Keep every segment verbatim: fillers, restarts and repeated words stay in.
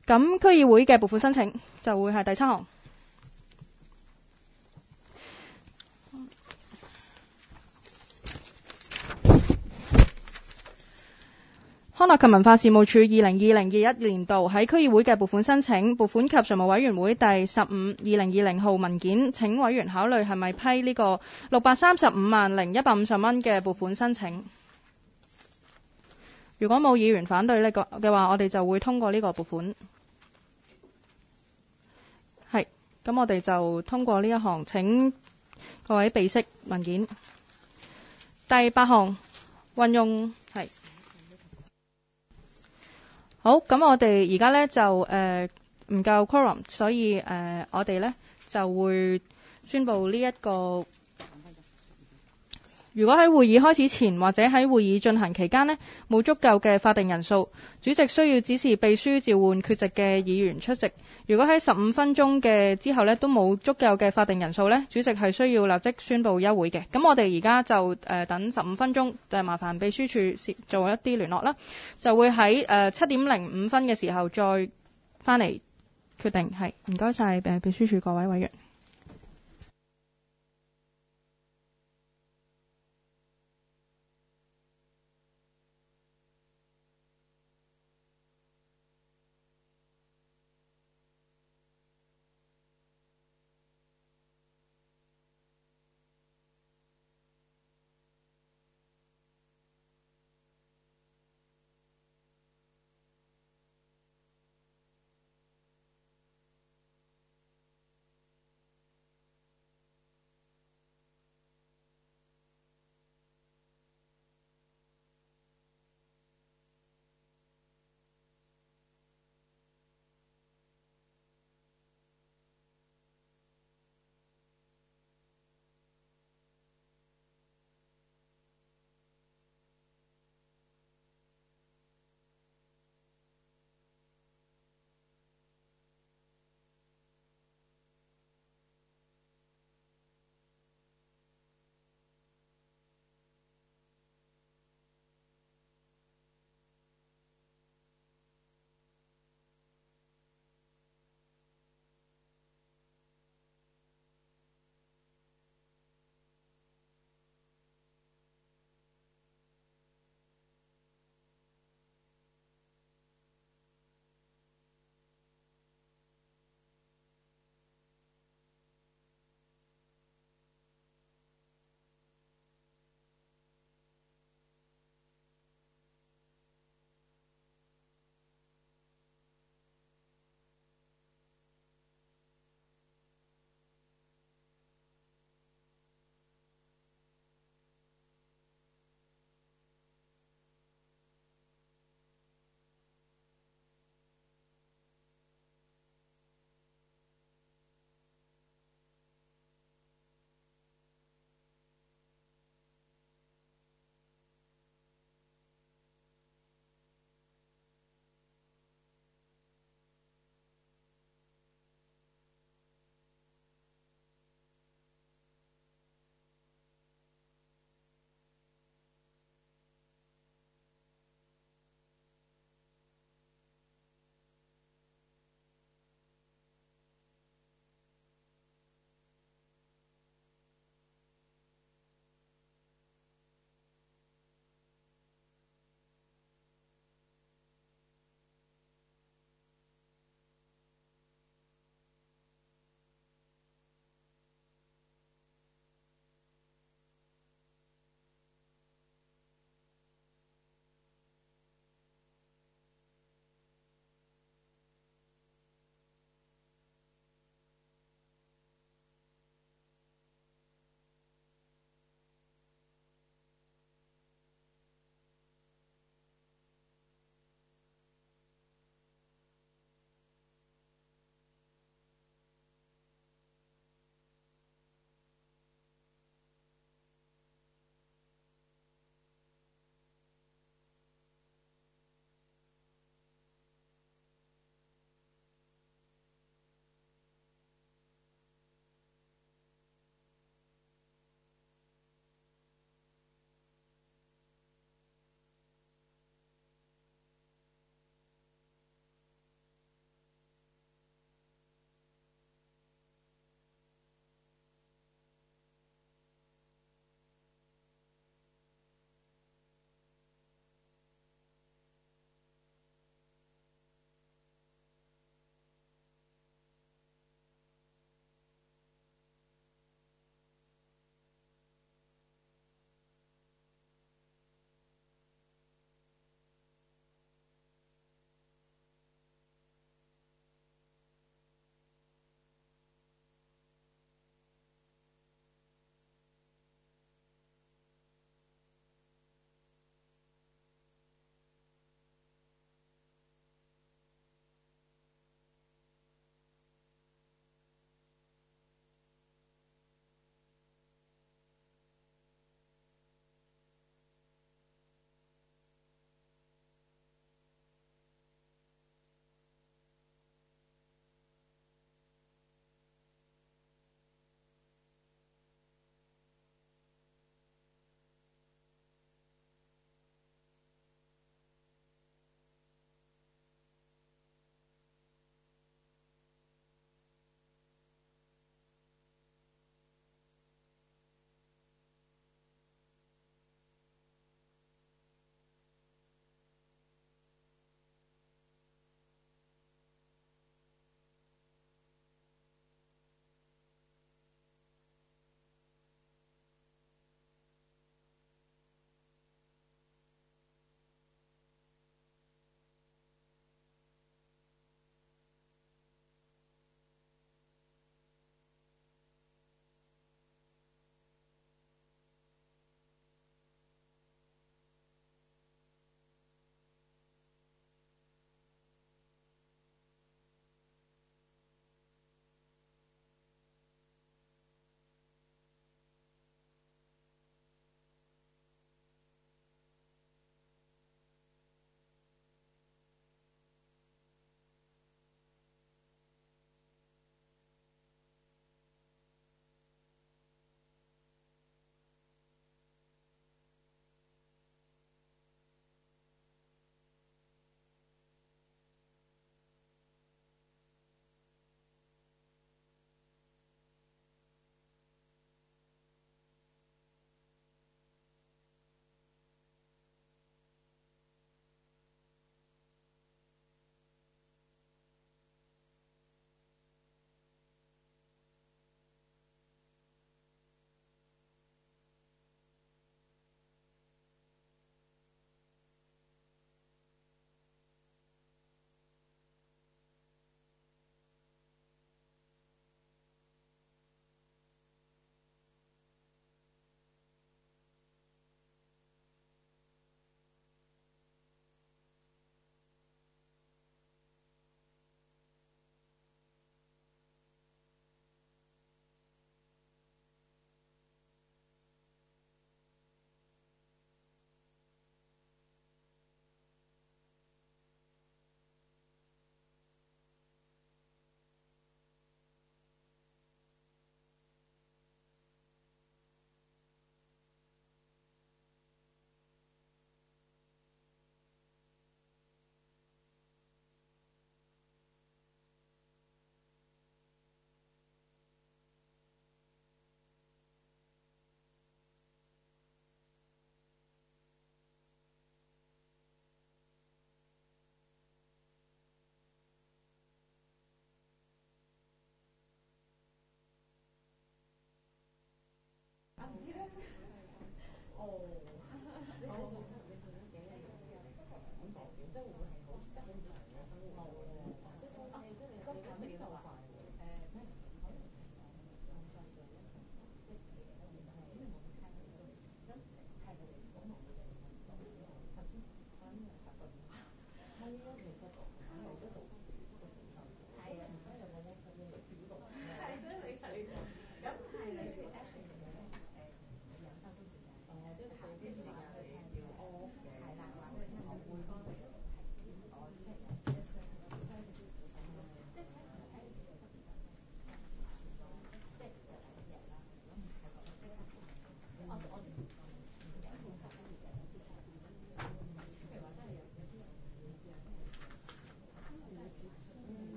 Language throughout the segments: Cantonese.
咁區議會嘅撥款申請就會係第七項。康樂及文化事務署二零二零二一年度喺區議會嘅撥款申請，撥款及財務委員會第十五二零二零號文件，請委員考慮係咪批呢個六百三十五萬零一百五十蚊嘅撥款申請。如果冇議員反對呢個嘅話，我哋就會通過呢個撥款。係，咁我哋就通過呢一項，請各位備悉文件。第八項運用係。好，咁我哋而家咧就誒唔夠 quorum， 所以誒、呃、我哋咧就會宣布呢、這、一個。如果喺會議開始前或者喺會議進行期間呢，冇足夠嘅法定人數，主席需要指示秘書召喚缺席嘅議員出席。如果喺十五分鐘嘅之後呢都冇足夠嘅法定人數呢，主席係需要立即宣布休會嘅。咁我哋而家就誒、呃、等十五分鐘，就麻煩秘書處做一啲聯絡啦，就會喺誒七點零五分嘅時候再翻嚟決定。係，唔該晒誒秘書處各位委員。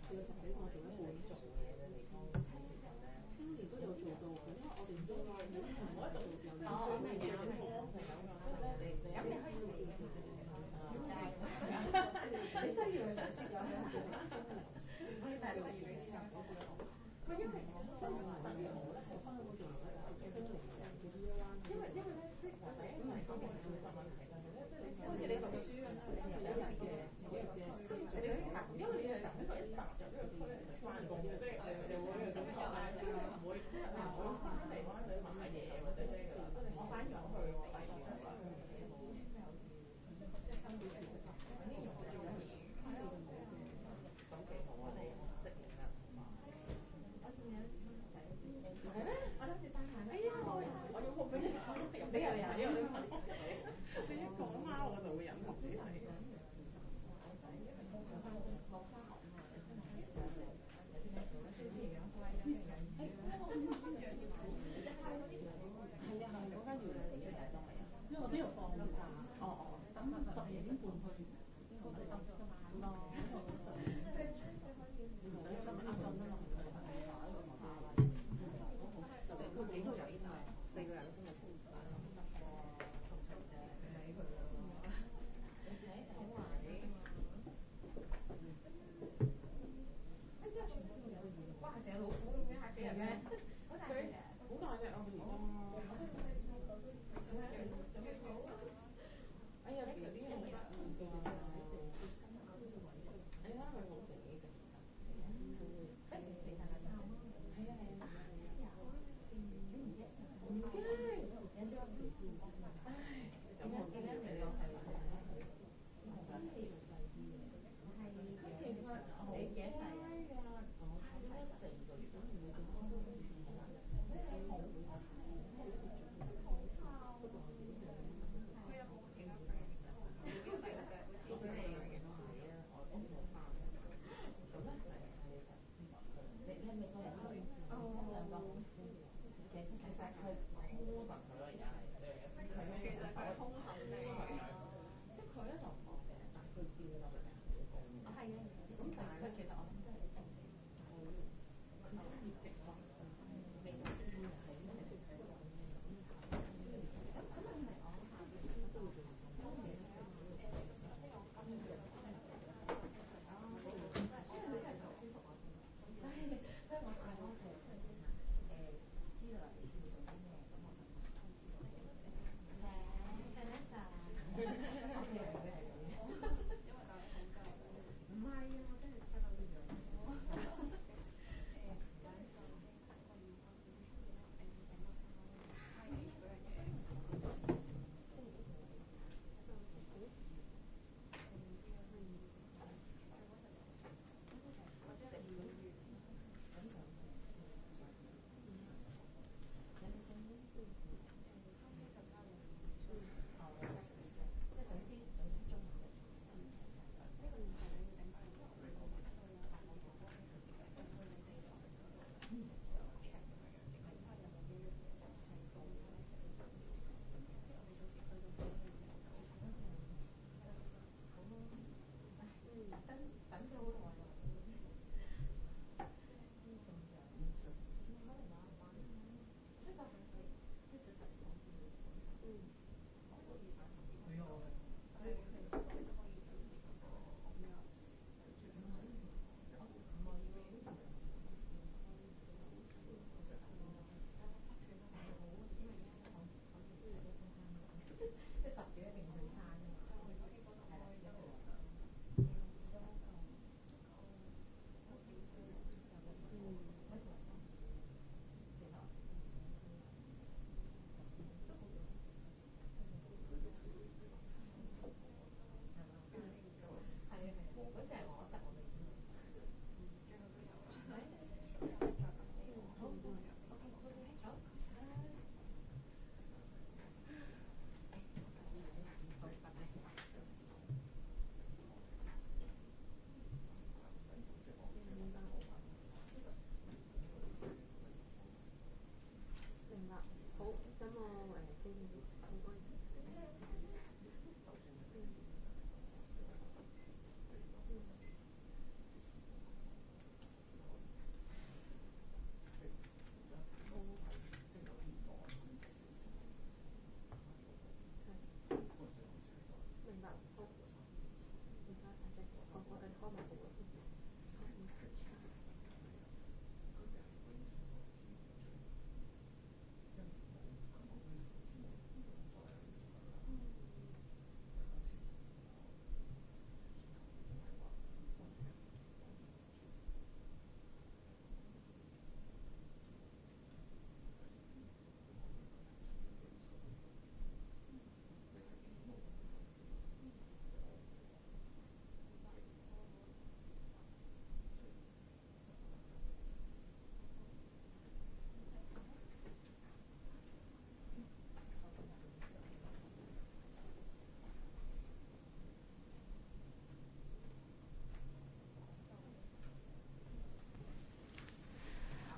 誒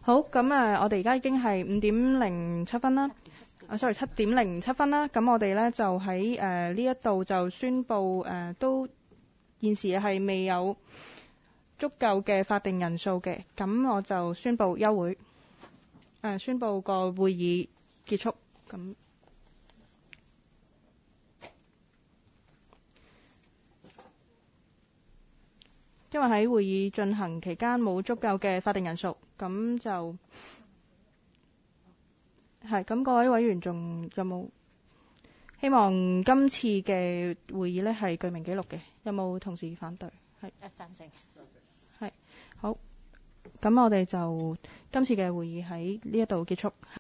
好，咁誒，我哋而家已經係五點零七分啦。啊，sorry，七點零七分啦。咁我哋咧就喺誒呢一度就宣布誒、呃、都現時係未有足夠嘅法定人數嘅，咁我就宣布休會。誒、呃，宣布個會議結束。咁。因為喺會議進行期間冇足夠嘅法定人數，咁就係咁。各位委員仲有冇希望今次嘅會議呢係具名記錄嘅？有冇同事反對？係誒贊成。係好，咁我哋就今次嘅會議喺呢一度結束。